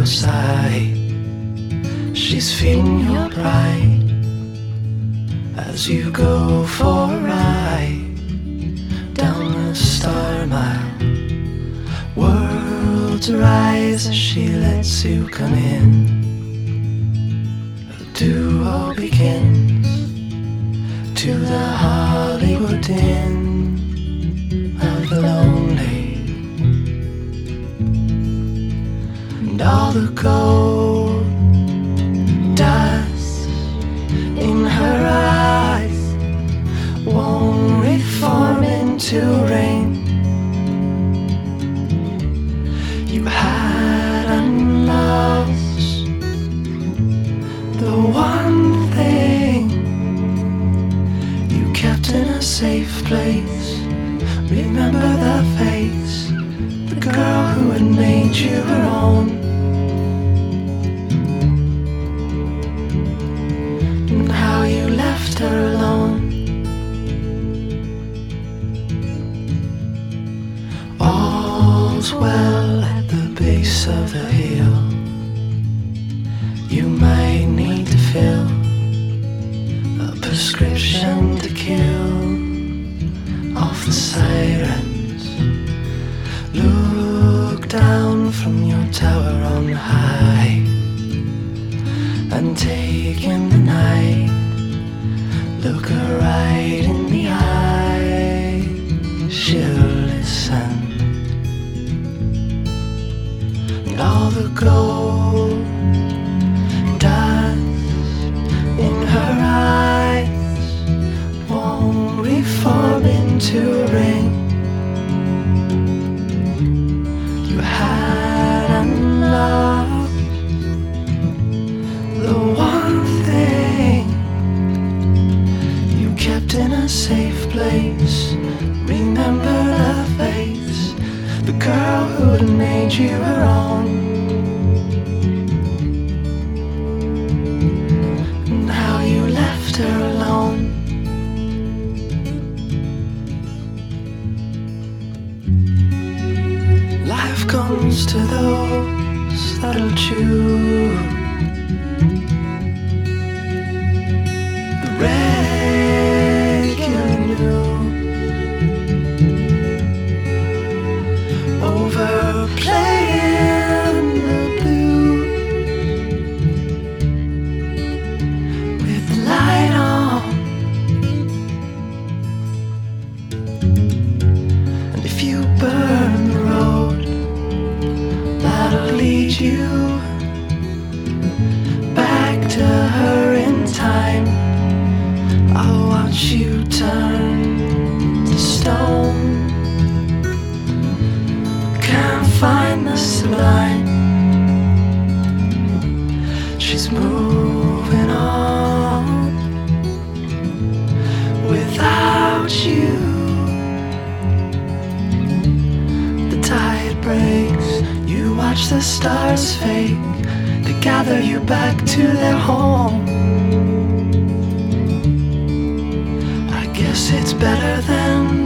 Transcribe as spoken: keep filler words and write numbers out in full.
your side. She's feeding your pride as you go for a ride down the star mile. Worlds rise as she lets you come in. A duo begins to the Hollywood Inn of the lonely. And all the gold dust in her eyes won't reform into rain. You had and lost the one thing you kept in a safe place. Remember the face, the girl who had made you her own. And how you left her alone. All's well at the base of the hill. You might need to fill a prescription to kill off the sirens. Look down from your tower on high and take in the night. Look her right in the eye. She'll listen. And all the gold dust in her eyes won't reform into a ring. You had and lost the one thing you kept in a safe place. Remember the face, the girl who had made you her own. And how you left her alone. Life comes to those that'll choose the regular news over playing the blues with the light on. And if you burn the road that'll lead you back to her in time, I'll watch you turn to stone. Can't find the sublime. She's moving on without you. The tide breaks, you watch the stars fade. They gather you back to their home. I guess it's better than